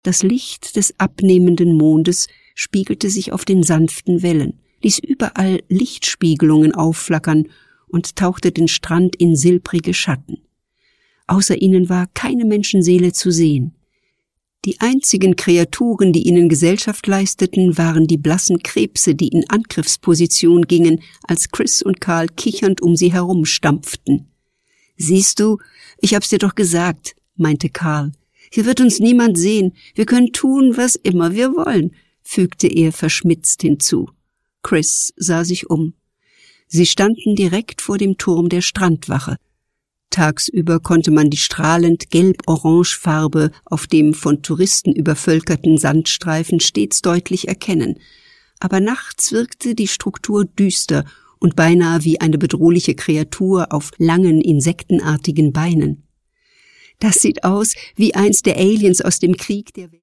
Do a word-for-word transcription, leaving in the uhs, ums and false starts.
Das Licht des abnehmenden Mondes spiegelte sich auf den sanften Wellen, ließ überall Lichtspiegelungen aufflackern und tauchte den Strand in silbrige Schatten. Außer ihnen war keine Menschenseele zu sehen. Die einzigen Kreaturen, die ihnen Gesellschaft leisteten, waren die blassen Krebse, die in Angriffsposition gingen, als Chris und Carl kichernd um sie herumstampften. »Siehst du, ich hab's dir doch gesagt«, meinte Carl. »Hier wird uns niemand sehen. Wir können tun, was immer wir wollen«, fügte er verschmitzt hinzu. Chris sah sich um. Sie standen direkt vor dem Turm der Strandwache. Tagsüber konnte man die strahlend gelb-orange Farbe auf dem von Touristen übervölkerten Sandstreifen stets deutlich erkennen. Aber nachts wirkte die Struktur düster und beinahe wie eine bedrohliche Kreatur auf langen, insektenartigen Beinen. »Das sieht aus wie eins der Aliens aus dem Krieg der Welt.«